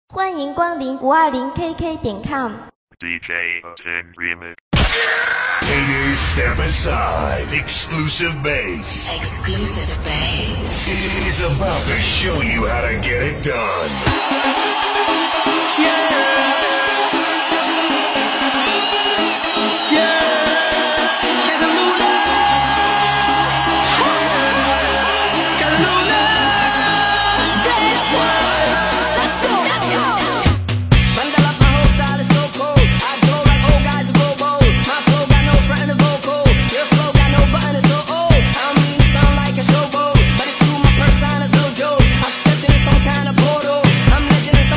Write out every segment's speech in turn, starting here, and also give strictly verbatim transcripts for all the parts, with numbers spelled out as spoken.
欢迎光临五二零 K K 点 com。D J ten Remix. Haters step aside. Exclusive bass. Exclusive bass. It is about to show you how to get it done. Yeah. Kind of portal. I'm legend in some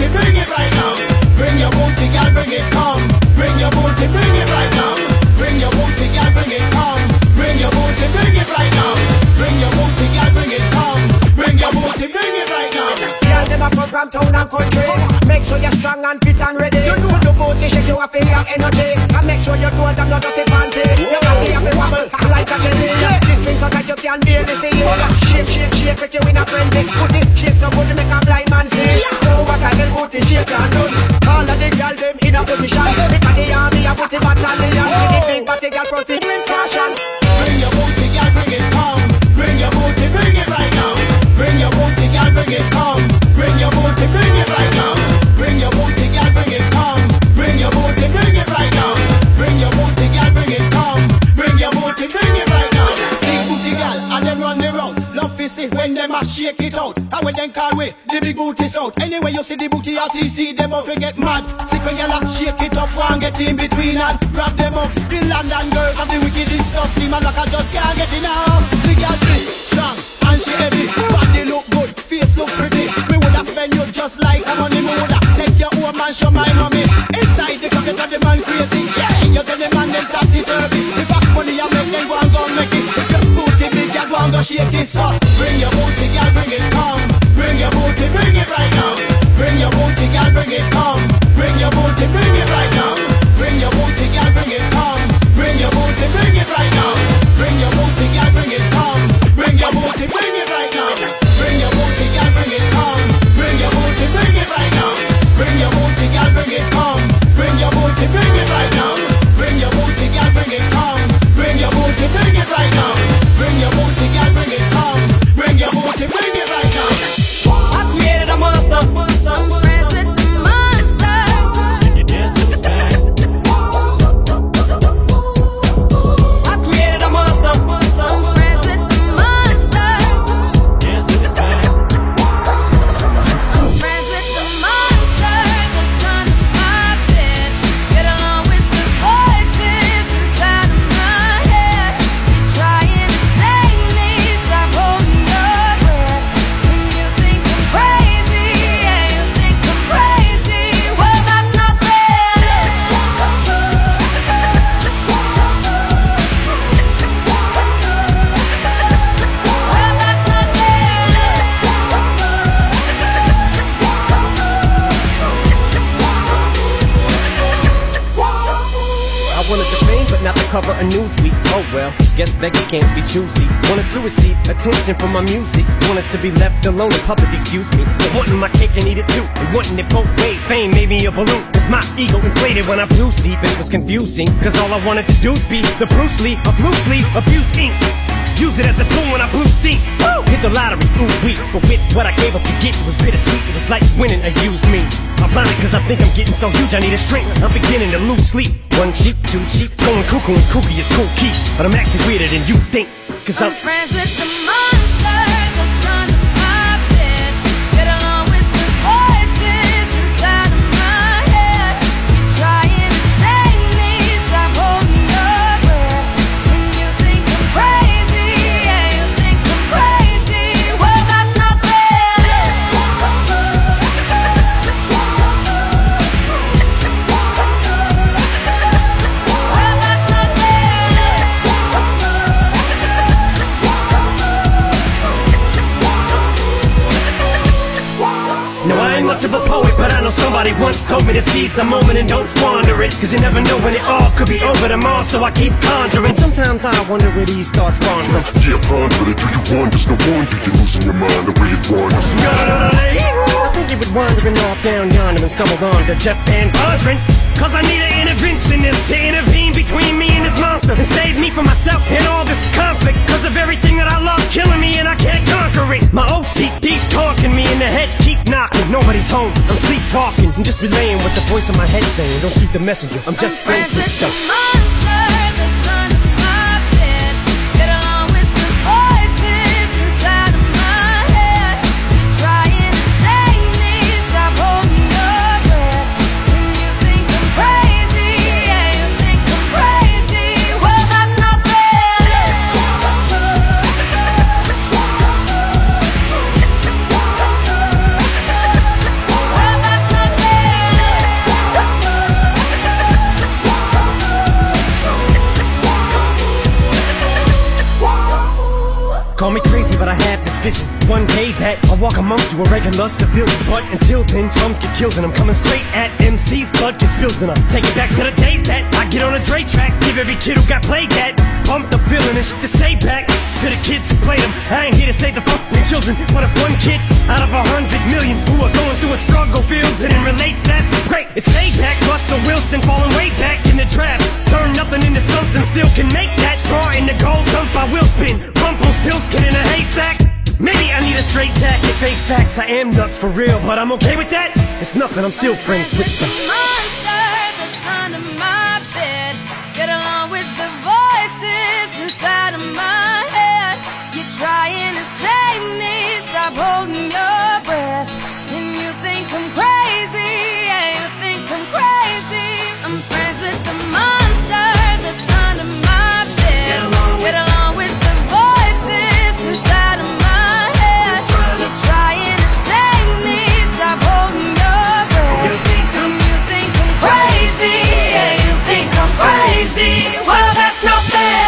booty, bring it right now. Bring your booty, girl, bring it come. Bring your booty, bring it right now. Bring your booty, girl, bring it come. Bring your booty, bring it right now. Bring your booty, girl, bring it come. Bring your booty, bring it right now. Girl, them a come from town and country. Make sure you're strong and fit and ready. Put the booty, shake you a feel your energy. And make sure you don't have no dirty panty. Your body have to wobble like a jelly. This string so tight you can't barely see it. Shake, shake, shake, make you in a frenzy. Put it, shake so good to make a blind man see. Know what I can booty shake and done. All of the girl them in a position. Because the army a booty battalion. See the big body girl proceed with caution. Bring your booty, girl, bring it come. Bring your booty, bring it right now. Bring your booty, girl, bring it come. Bring your booty, bring it right now. Bring your booty, girl, bring it come. Bring your booty, bring it right now. Bring your booty, girl, bring it come. Bring your booty, bring it right now. Big booty girl, and them run the road. Love to see when them a shake it out. And when them call way, the big booty scout. Anyway you see the booty R T C, them out to get mad. Sick when y'all shake it up, one get in between and grab them up. The London girls have the wickedest stuff. The man like I just can't get enough. The girl big, strong, and she heavy. Body look good, face look pretty. Me woulda spend you just like a money. Me woulda take your home and show my mommy. Inside the closet of the man crazy. Yeah, you tell the man them topsy-turvy. The back money I make them go and go make it. If your booty big, you go and go shake it so. Bring your booty, girl, bring it come. Bring your booty, bring it right now. Bring your booty, girl, bring it come. Bring your booty, bring it right now. Bring your booty, girl, bring it come. Bring your booty, bring it right now. Bring your booty, girl, bring it come. Bring your booty, bring it right now. Bring your booty, girl, bring it come. Bring your booty, bring it right now. Bring your booty, girl, bring it come. Bring your booty, bring it right now. Bring your booty, girl, bring it come. Bring your booty, bring it right now. Bring your booty, girl, bring it come. Bring your booty, bring it right now. I created a monster. Friends with the monster. I created a monster. Friends with the monster. Friends with the monster that's under my bed. Get along with the voices inside of my head. You're trying to save me, stop holding your breath. When you think I'm crazy, yeah, you think I'm crazy. Well, that's not fair. Well, that's not I wanted the fame, but not the cover of Newsweek. Oh well, guess beggars can't be choosy. Wanted to receive attention from my music. Wanted to be left alone in public, excuse me. But wanting my cake and eat it too. And wanting it both ways. Fame made me a balloon. Cause my ego inflated when I flew sleep. It was confusing. Cause all I wanted to do was be the Bruce Lee of loosely abused ink. Use it as a tool when I blew steam. Woo! Hit the lottery, ooh wee. But with what I gave up to get, it was bittersweet. It was like winning a used me. I'm blinded cause I think I'm getting so huge I need a shrink. I'm beginning to lose sleep. One sheep, two sheep, going cuckoo and kooky is cool key. But I'm actually weirder than you think. Cause I'm I'm friends with the monster that's under my bed. Get along with the voices inside of my head. You're trying to save me, stop holding your breath. When you think I'm crazy, yeah, you think I'm crazy. Well, that's not fair. Well, that's not fair. No, I ain't much of a poet, but I know somebody once told me to seize the moment and don't squander it. Cause you never know when it all could be over tomorrow, so I keep conjuring. Sometimes I wonder where these thoughts spawn from. Yeah, ponder it. Do you wonder? No wonder you're losing your mind the way it wanders. I think you would wandering off down yonder and stumbled on to Jeff Van Vondren. Cause I need an interventionist to intervene between me and this monster and save me from myself and all this conflict. Cause of everything that I love killing me and I can't conquer it. My O C D's talking me in the head, keep knocking. Nobody's home, I'm sleepwalking. I'm just relaying what the voice in my head saying. Don't shoot the messenger, I'm just friends, friends with with the them. monster that's under my bed. Get along with the voices inside of my head. You're trying to save me, stop holding your breath. When you think I'm crazy, yeah, you think I'm crazy. Well, that's not fair. Well, that's not vision. One day that I'll walk amongst you, a regular civilian. But until then, drums get killed and I'm coming straight at M C's. Blood gets spilled and I take it back to the days that I get on a Dre track. Give every kid who got played that pumped up feeling and shit to say back to the kids who played them. I ain't here to save the fucking children, but if one kid out of a hundred million who are going through a struggle feels it and relates, that's great. It's payback. Russell Wilson falling way back in the draft. Turn nothing into something, still can make that. Straw in the gold jump, I will spin. Rumple still skin in a haystack. Maybe I need a straight jacket, face stacks. I am nuts for real, but I'm okay with that. It's nothing, I'm still friends with the monster that's under my bed. Get along with the voices inside of my head. You're trying to save me, stop holding your breath. And you think I'm crazy, yeah, you think I'm crazy. I'm friends with the monster that's under my bed. Get along with, Get along with the voices inside of my head. You're trying to save me, stop holding your breath. And you think I'm crazy, yeah, you think I'm crazy. Well, that's not fair.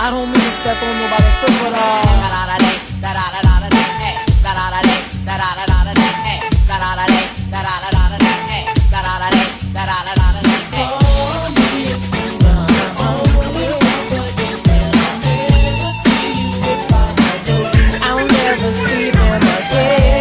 I don't mean to step on nobody's foot, but uh. Da da da da da da da da hey. Da da da da da da da da hey. Da da da da da da da da hey. Da da da da da da da da hey. I'll never see them again.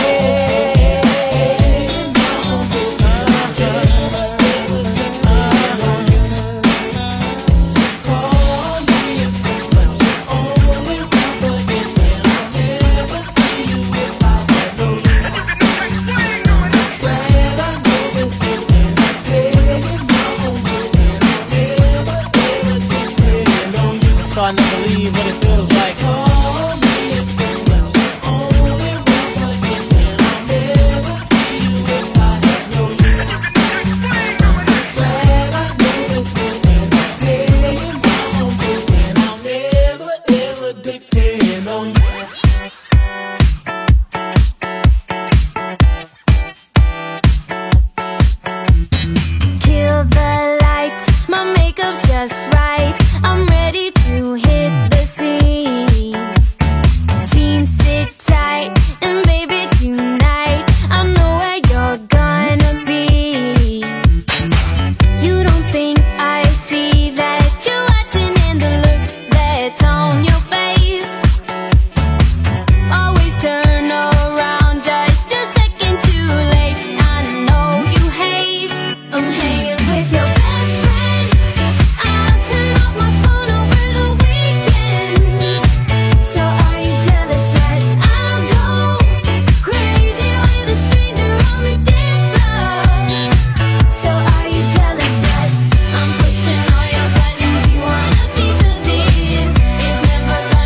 Starting to believe what it feels like. Kill the lights, my makeup's just right. I'm ready to hit the scene. Jeans sit tight, and baby tonight I know where you're gonna be. You don't think I see that you're watching, and the look that's on your face. Always turn around just a second too late. I know you hate. I'm hanging with your best friend. I'll turn off my phone over the weekend. So are you jealous that I'll go crazy with a stranger on the dance floor? So are you jealous that I'm pushing all your buttons? You want a piece of this? It's never gonna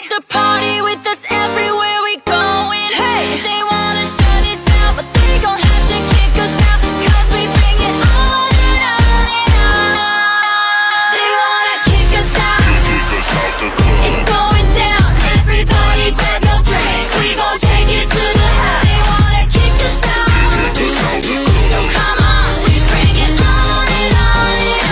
take the party with us everywhere we going. Hey, they wanna shut it down, but they gon' have to kick us out, 'cause we bring it on and on and on. They wanna kick us out. It's going down. Everybody grab your drink. We gon' take it to the house. They wanna kick us out. So come on, we bring it on and on and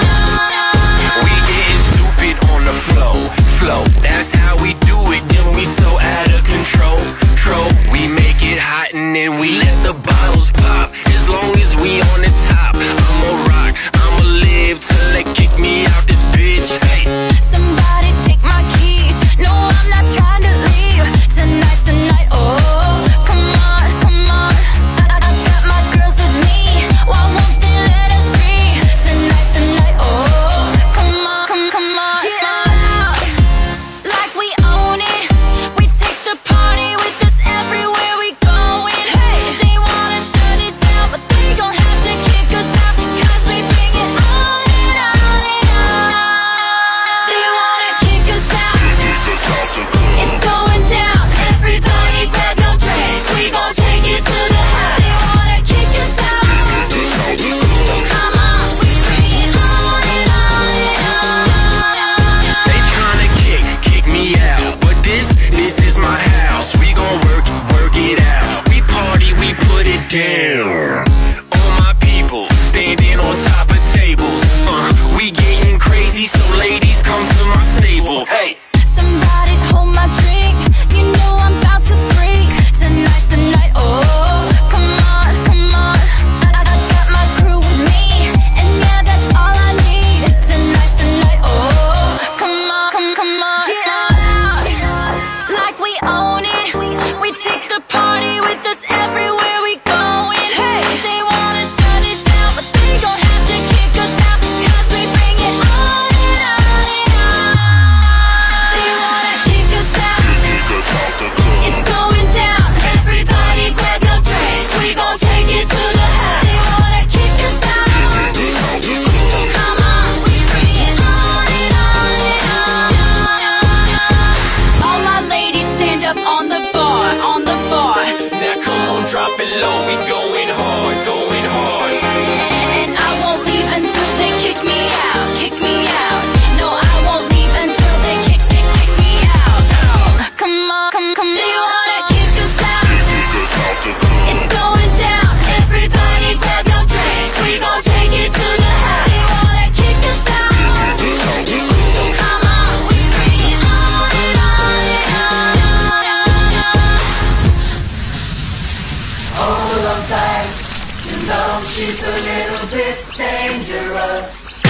on. We getting stupid on the flow, flow. That's how we do it. Then we so out of control, control. We make it hot and then we let the bottles pop. As long as we on the top, I'ma rock, I'ma live till they kick me out this bitch. Hey. Somebody take my keys. No, I'm not trying to leave. Tonight's the night. Oh, come on, come on. I, I got my girls with me. Why won't they let us be? Tonight's the night. Oh, come on, come, come on. Get out like we own it. We take the party with us everywhere we going. Hey, they wanna shut it down, but they gon' have to kick us out, 'cause we bring it on and on and on. They wanna kick us out. It's going down. Everybody grab your drink. We gon' take it to the house. They wanna kick us out. So come on, we bring it on and on and on. They tryna kick, kick me out, but this, this is my house. We gon' work, work it out. We party, we put it down. All my people standing on top of tables. Uh, we getting crazy, so ladies come to my stable. Hey. Somebody hold my drink. You know I'm about to freak. Tonight's the night. Oh, come on, come on. I, I got my crew with me, and yeah, that's all I need. Tonight's the night. Oh, come on, come, come on. Get out like we own it. We take the party with us everywhere we going. Hey, they wanna shut it down, but they gon' have to kick us out, 'cause we bring it on and on and on. They wanna kick us out. It's going down. Everybody grab your drink. We gon' take it to the house. They wanna kick us out. So come on, we bring it on and on and on. All my ladies stand up on the bar, on the bar. Now come on, drop it low. We going hard, going hard. And I won't leave until they kick me out, kick me out. No, I won't leave until they kick, kick, kick me out. Come on, come, come. They wanna kick us out. It's going down. Everybody grab your drink. We gon' take it to the house. They wanna kick us out. So come on, we bring it on and on and on. Hold on tight, you know she's a little bit dangerous.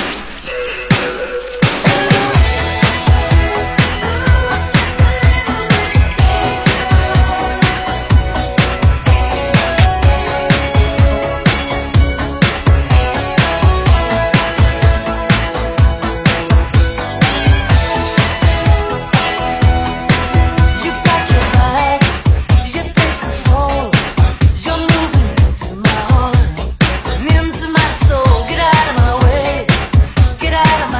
You got your back, you take control. You're moving into my heart and into my soul. Get out of my way, get out of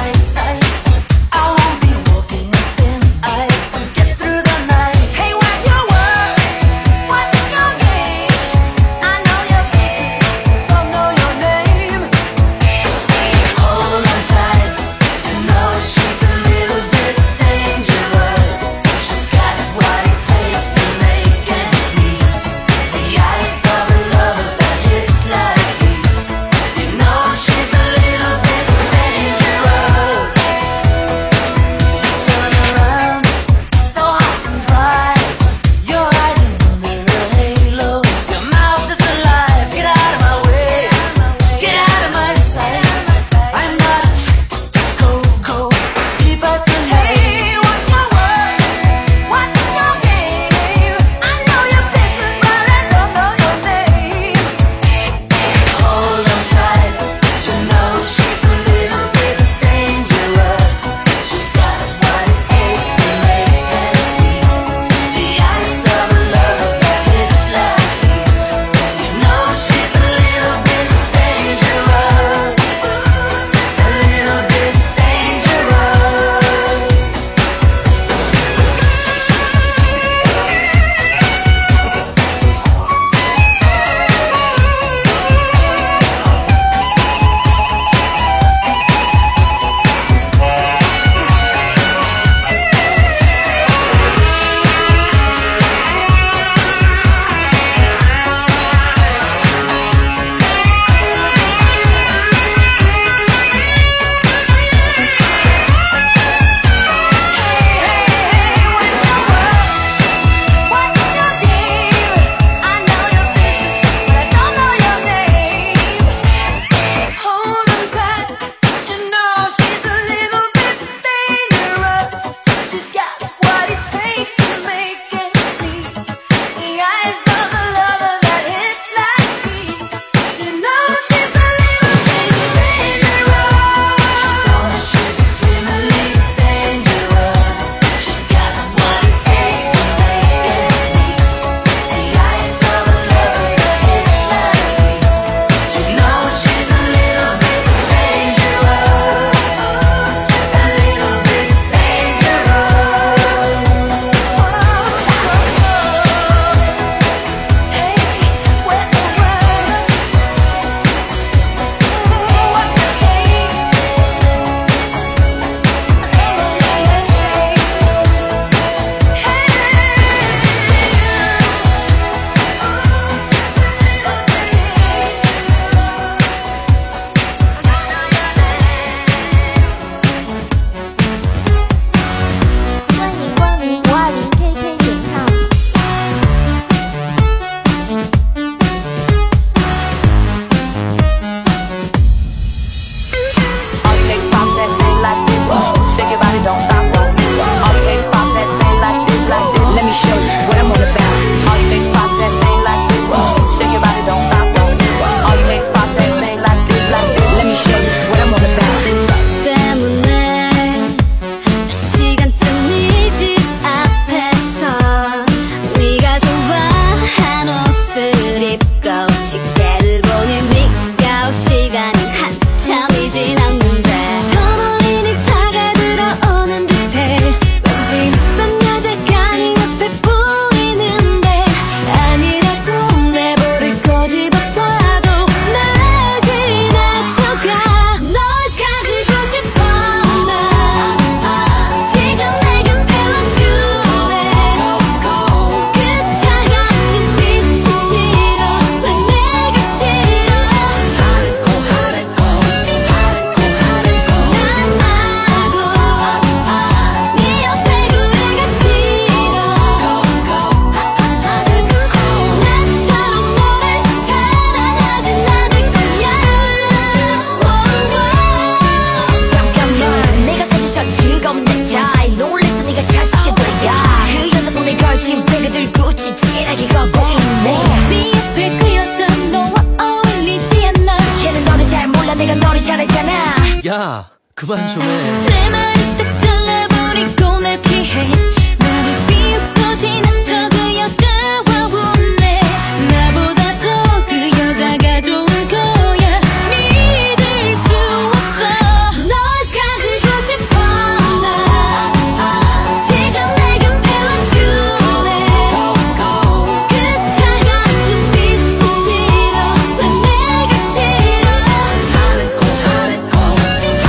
지금 배그들 굳이 진하게 걷고 있네. 네 옆에 그 여자 너와 어울리지 않나. 걔는 너를 잘 몰라 내가 너를 잘 알잖아. 야 그만 좀 해. 내 말을 딱 잘라버리고 날 피해. 나를 비웃고 지나쳐 그 여자와 웃네. 나보다 더 그 여자가 좋은 거야. 믿을 수 없어. 널 가지고 싶어. 나 지금 내 곁에 와줄래. 그 차가운 눈빛이 싫어. 왜 내가 싫어. 난 나도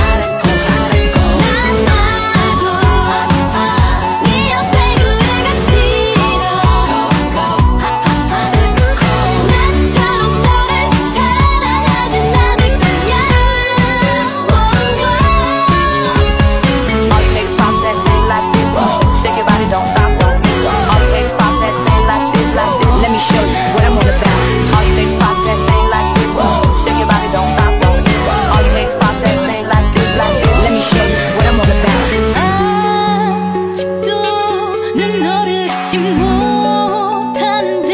네 옆에 그 애가 싫어. 나처럼 너를 사랑하진 않을 거야. All you niggas pop that thing like this. Shake your body, don't stop. All you niggas pop that thing like this, like this. Let me show you what I'm all about. All you niggas pop that thing like this. Shake your body, don't stop. All you niggas pop that thing like this, like this. Let me show you what I'm all about. 아직도 난 너를 잊지 못하는데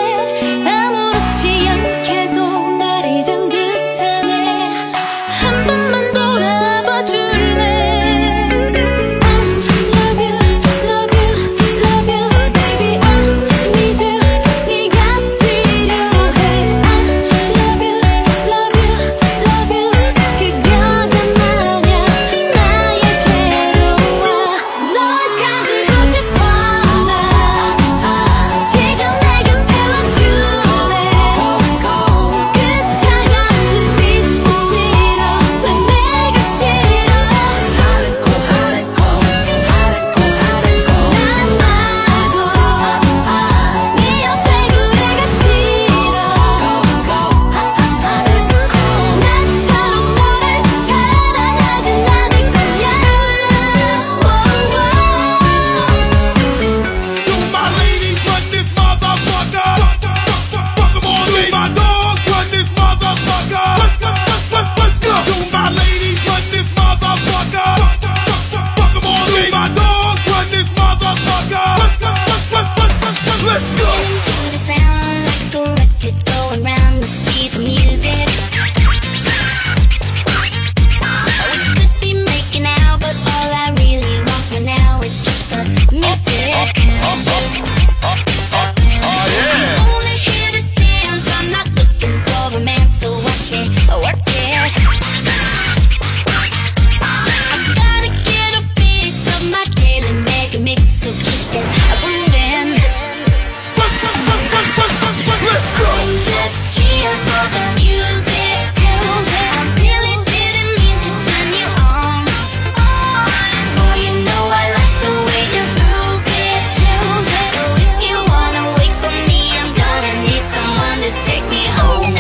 아무렇지 않게도 날 잊은 듯하네. 한 번만 돌아봐 줄래. I love you, love you, love you, baby. I need you. 네가 필요해. I love you, love you, love you. 그 여자 마냥 나의 괴로워. 널 가지고 싶어. 나 지금 내 곁에 와줄래. 그 차가운 눈빛이 싫어. 왜 내가 싫어. 난 나도 네 옆에 그 애가 싫어. 나처럼 너를 사랑하진 않을 거야. My ladies run this motherfucker. Fuck 'em all, ladies. My dogs run this motherfucker. Let's go. Do my ladies run this motherfucker? Fuck 'em all, ladies. My dogs run this motherfucker. Let's go. To the sound like a record going round the speed of music. We could be making out, but all I really want right now is just the music. Only here to dance, I'm not looking for romance, so watch me work it. I've gotta get a beat of my daily mega mix, so keep it moving. Let's go. I'm just here for the music. I really didn't mean to turn you on. Boy, you know I like the way you move it. So if you wanna wait for me, I'm gonna need someone to take me home.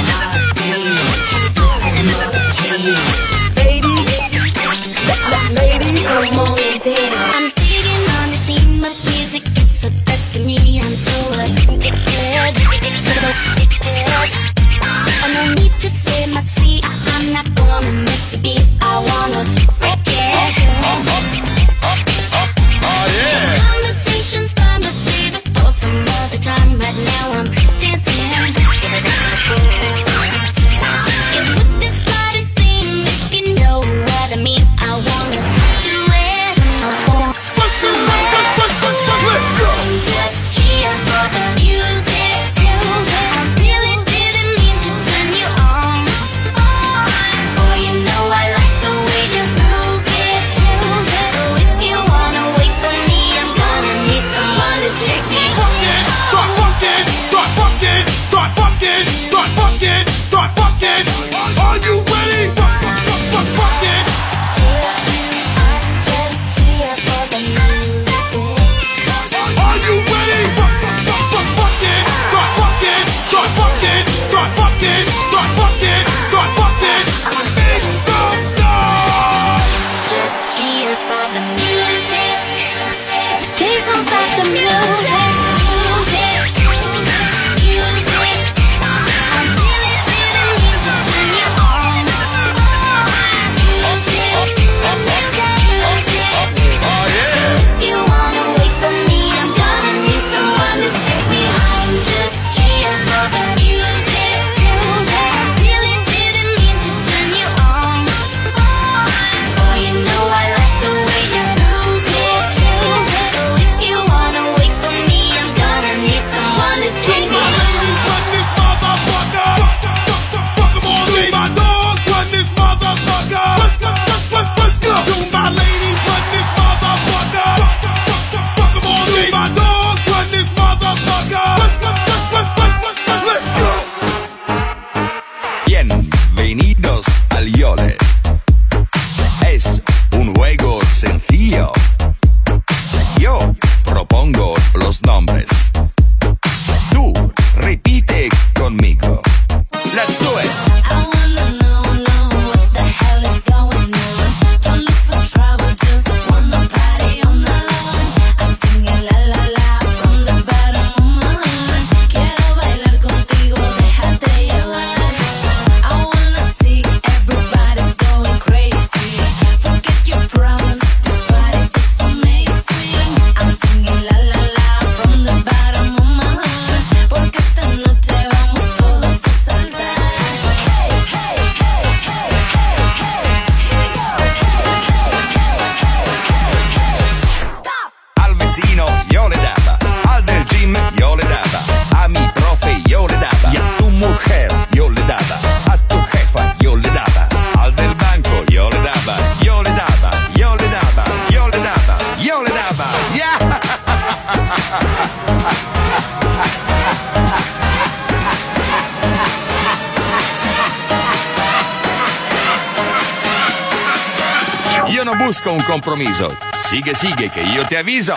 I'm digging on the scene, my music gets the best of me. I'm so addicted. Oh, no need to say my seat. I'm not gonna miss a beat. I wanna break it. Conversations fun, but save it for some other time. Right now I'm dancing. And with this party theme, if you know what I mean, I wanna do it. Let's go. I'm just here for the music. I nombres. Tú repite conmigo. Let's do it. I wanna know, know what the hell is going on. Don't look for trouble, just wanna party on the lawn. I'm singing la la la from the bottom of my heart. Quiero bailar contigo, déjate llevar. I wanna see everybody's going crazy. Forget your problems, this party is amazing. I'm singing la la la from the bottom of my heart. Porque esta noche vamos todos a saltar. Hey, hey, hey, hey, hey, hey, here we go. Hey, hey, hey, hey, hey, hey. Stop. Al vecino yo le daba, al del gym yo le daba, a mi profe yo le daba, y a tu mujer yo le daba, a tu jefa yo le daba, al del banco yo le daba, yo le daba, yo le daba, yo le daba, yo le daba, yeah! Io non busco un compromiso, sigue, sigue che io ti avviso.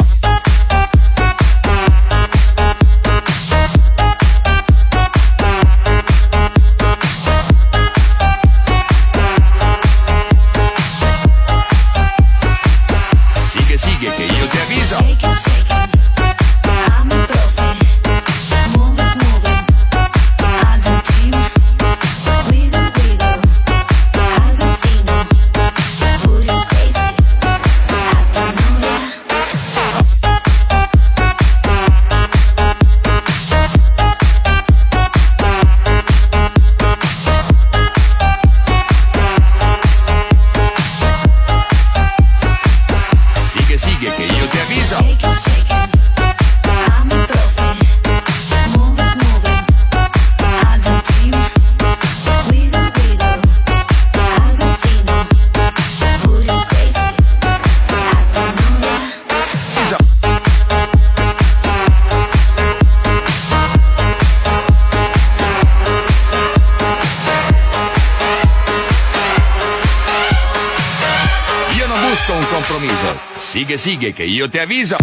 Sigue, sigue che io ti avviso. Shake it, shake it. I'm a profe. Move it, move it. Al del gym. Wiggle, wiggle. Al vecino. Booty's crazy. A tu novia. Sigue, sigue che io ti avviso. Shake it, shake it. I'm a profe. Move it, move it. Al del gym. Wiggle, wiggle. Al vecino. Booty's crazy. A tu novia. Avviso. Io non busco un compromiso, sigue, sigue che io ti avviso.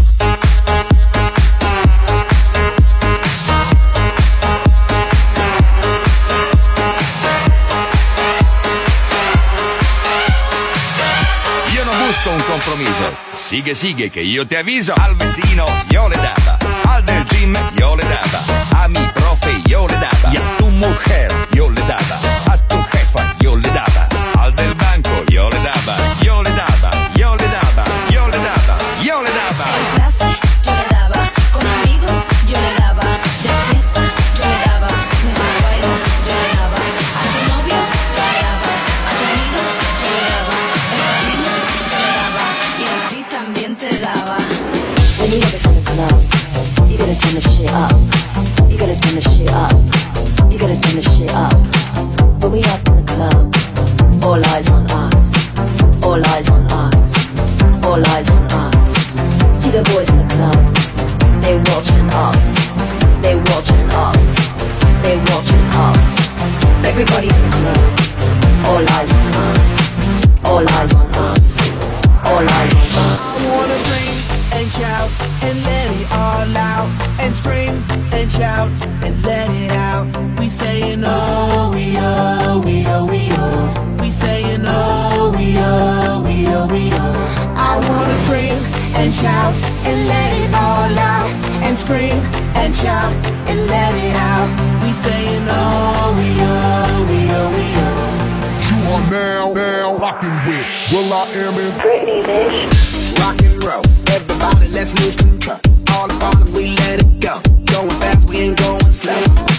Io non busco un compromiso, sigue, sigue che io ti avviso. Al vecino io le daba, al del gym io le daba, a mi profe io le daba, y a tu mujer io le daba, a tu jefa io le daba, al del banco io le daba, io le daba, io le daba, io le daba, io le daba. En clase yo le daba, con amigos yo le daba, de fiesta yo le daba, me voy a bailar yo le daba, a tu novio yo le daba, a tu amigo yo le daba, en familia yo le daba, y a ti también te daba. When you get this in the club, you gotta turn the shit up. You gotta turn the shit up. You gotta turn the shit up. When we up in the club, all eyes on us. All eyes on us. All eyes on us. See the boys in the club, they watching us. They watching us. They watching us. Everybody in the club, all eyes on us. All eyes on us. All eyes on us. I wanna scream and shout and let it all out, and scream and shout and let it out. We saying oh, we oh, we oh, we oh. We saying oh, we oh, we oh, we oh. I wanna scream and shout and let it all out, and scream and shout and let it out. We saying oh, we oh, we oh, we oh. You are now, now rocking with Will I Am in Britney, bitch. Rock and roll, everybody let's lose control. All the bottom we let it go. Going fast, we ain't going slow.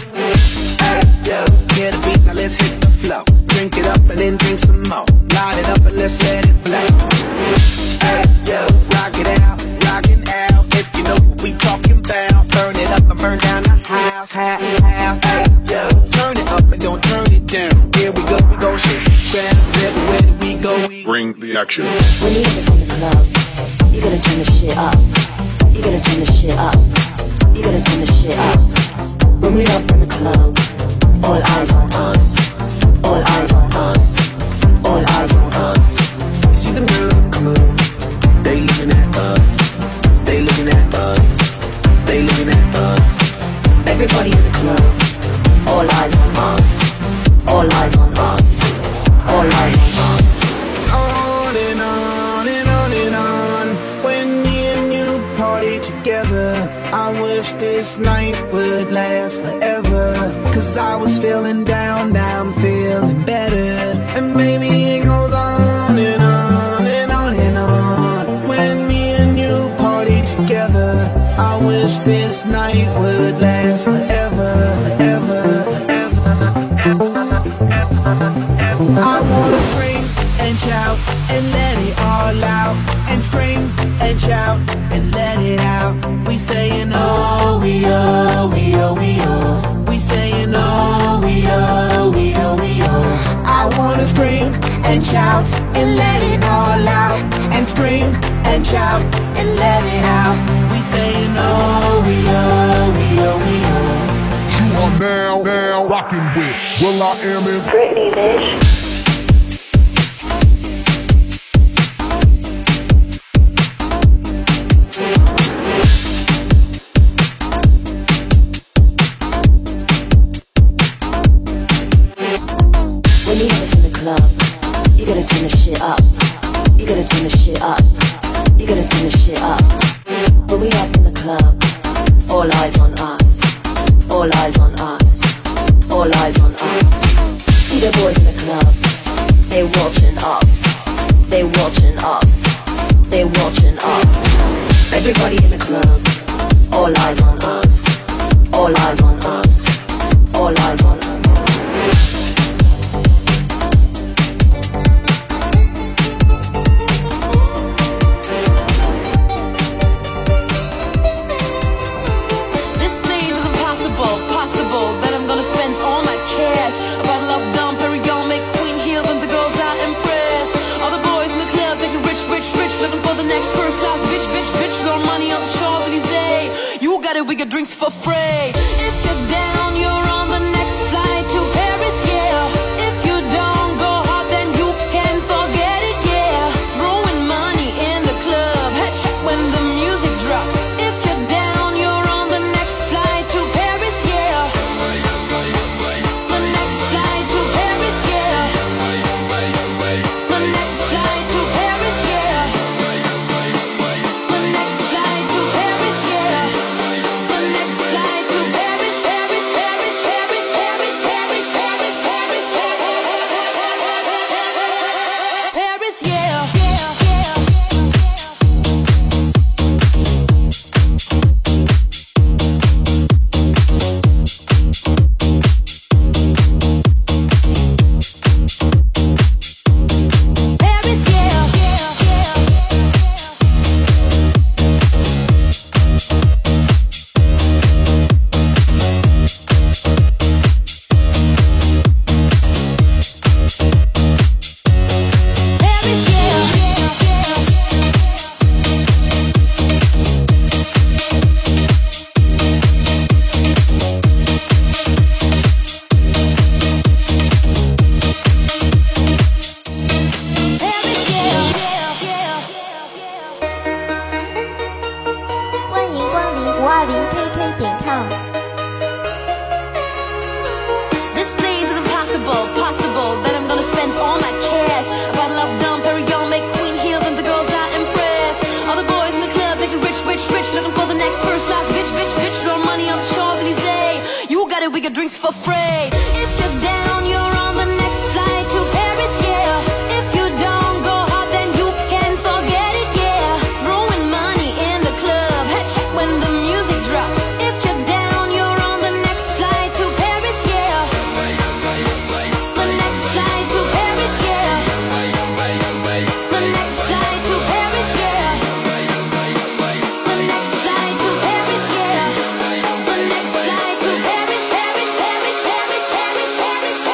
Hey, yo, hear the beat, now let's hit the flow. Drink it up and then drink some more. Light it up and let's let it blow. Hey, yo, rock it out, rock it out. If you know what we talking about, burn it up and burn down the house, house, house. Hey, yo, turn it up and don't turn it down. Here we go, we gon' shake it fast. Everywhere that we go, we Bring the action. When you get this in the club, you gotta turn the shit up. You gotta turn the shit up. You gotta turn the shit up. When we up in the club, all eyes on us. All eyes on us. All eyes on us. You see them girls, come on. They looking at us. They looking at us. They Everybody in the club, all eyes on us, all eyes on us, all eyes on us. On and on and on and on. When me and you party together, I wish this night would last forever. Cause I was feeling down, now I'm feeling better. And maybe it goes on and on and on and on. When me and you party together, I wish this night would last forever, forever, forever, forever. I wanna scream and shout and let it all out. And scream and shout and let it out. We saying oh, we oh, we oh, we oh. We saying oh, we oh, we oh, we oh. I wanna scream and shout and let it all out. And scream and shout and let it out. We saying oh, we oh, we oh, we oh. You are now, now rocking with Will I Am in Britney, bitch. When you have us in the club, you gotta turn the shit up. You gotta turn the shit up. You gotta turn the shit up. When we up in the club, all eyes on us. All eyes on us. All eyes on us. See the boys in the club, they watching us. They watching us. They watching us. Everybody in the club, all eyes on us. All eyes on us. All eyes on us. This place is impossible, possible that I'm gonna spend all my cash. A bottle of Dom Perignon, make Queen heels and the girls are impressed. All the boys in the club taking rich, rich, rich, looking for the next first class bitch, bitch, bitch. Throwing money on the Champs-Élysées. You got it, we get drinks for free. If you're down, you're on the next flight to Paris, yeah. If you don't go hard, then you can forget it, yeah. Throwing money in the club, head check when the music drops. If you're down, you're on the next flight to Paris, yeah. The next flight to Paris, yeah. The next flight to Paris, yeah. The next flight to Paris, yeah. The next flight to Paris, Paris, Paris, Paris, Paris, Paris, Paris, Paris, Paris, Paris, yeah. Paris, yeah. Paris, yeah. 欢迎光临五二零 K K 点 com。 This place is impossible, possible that I'm gonna spend all my cash. A bottle of Dom Perignon, make Queen heels and the girls are impressed. All the boys in the club taking rich, rich, rich, looking for the next first class bitch, bitch, bitch. Throwing money on the Champs-Élysées. You got it, we get drinks for free. If you're down, you're on the next flight to Paris, yeah. If you don't go hard, then you can forget it, yeah. Throwing money in the club, head check when the music drops. If you're down, you're on the next flight to Paris, yeah. The next flight to Paris, yeah. The next flight to Paris, yeah. The next flight to Paris, yeah. The next flight to Paris, Paris, Paris, Paris, Paris, Paris, Paris.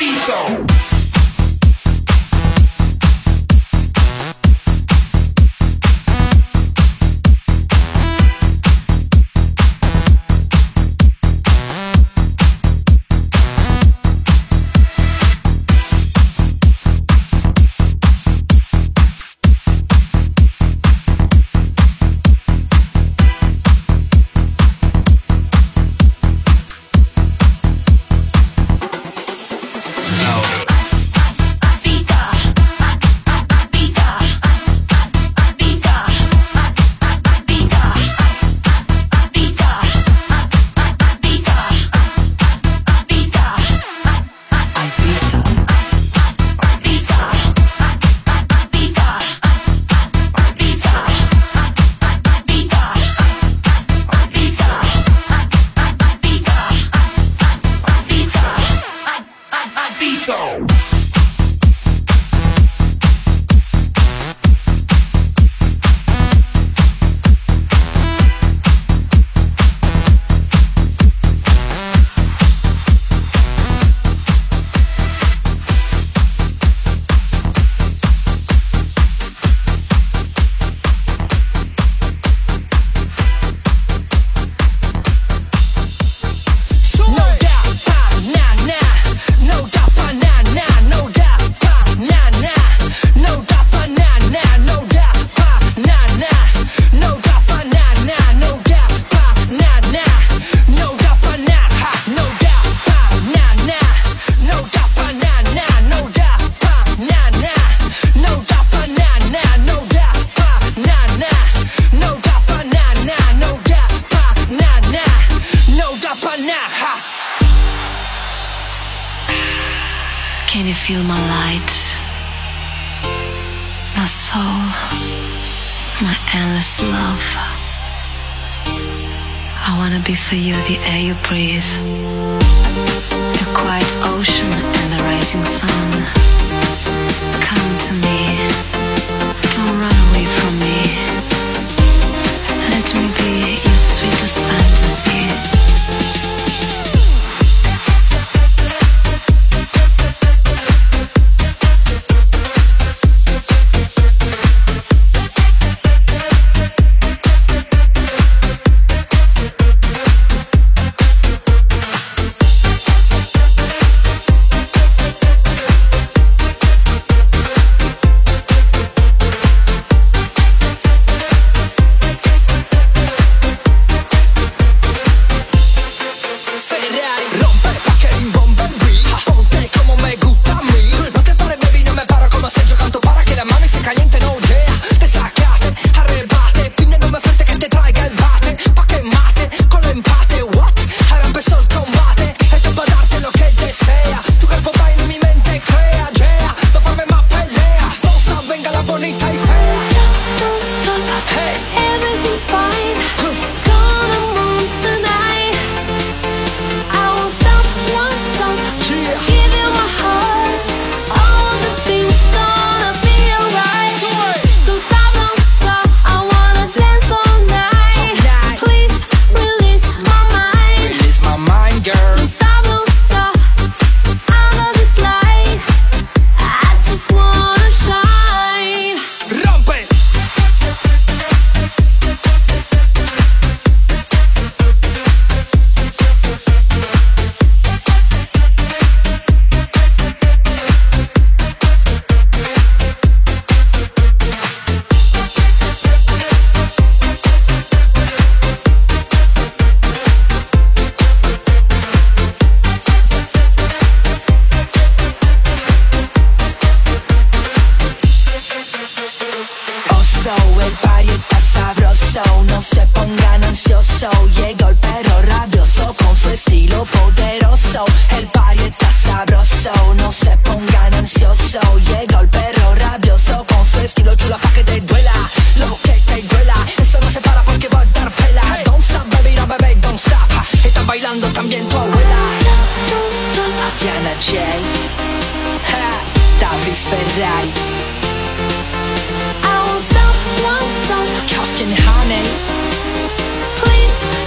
Can you feel my light? My soul, my endless love. I wanna be for you the air you breathe, the quiet ocean and the rising sun. Come to me, don't run away from me. Let me be your sweetest fantasy.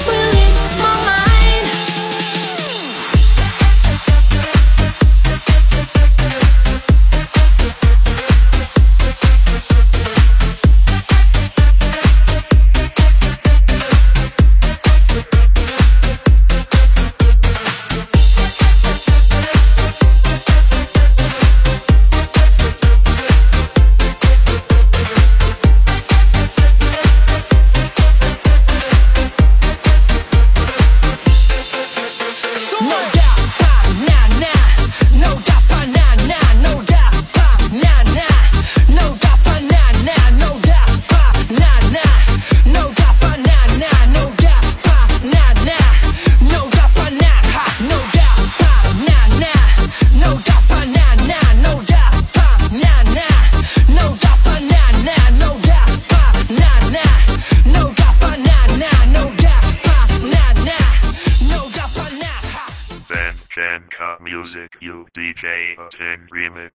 Please release my mind. Shanka Music, you D J ten remix.